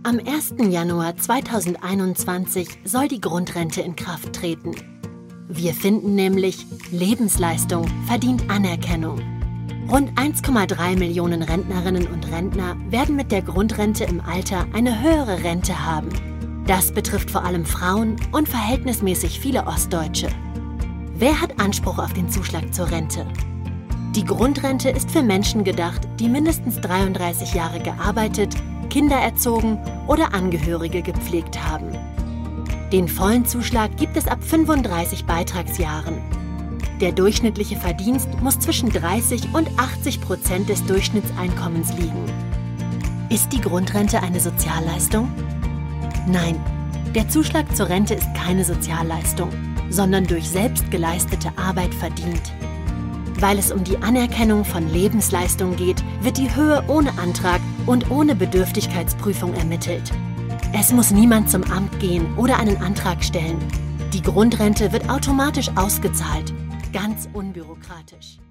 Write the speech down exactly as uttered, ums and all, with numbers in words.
Am ersten Januar zweitausendeinundzwanzig soll die Grundrente in Kraft treten. Wir finden nämlich, Lebensleistung verdient Anerkennung. Rund eins Komma drei Millionen Rentnerinnen und Rentner werden mit der Grundrente im Alter eine höhere Rente haben. Das betrifft vor allem Frauen und verhältnismäßig viele Ostdeutsche. Wer hat Anspruch auf den Zuschlag zur Rente? Die Grundrente ist für Menschen gedacht, die mindestens dreiunddreißig Jahre gearbeitet, Kinder erzogen oder Angehörige gepflegt haben. Den vollen Zuschlag gibt es ab fünfunddreißig Beitragsjahren. Der durchschnittliche Verdienst muss zwischen dreißig und achtzig Prozent des Durchschnittseinkommens liegen. Ist die Grundrente eine Sozialleistung? Nein, der Zuschlag zur Rente ist keine Sozialleistung, sondern durch selbst geleistete Arbeit verdient. Weil es um die Anerkennung von Lebensleistung geht, wird die Höhe ohne Antrag und ohne Bedürftigkeitsprüfung ermittelt. Es muss niemand zum Amt gehen oder einen Antrag stellen. Die Grundrente wird automatisch ausgezahlt, ganz unbürokratisch.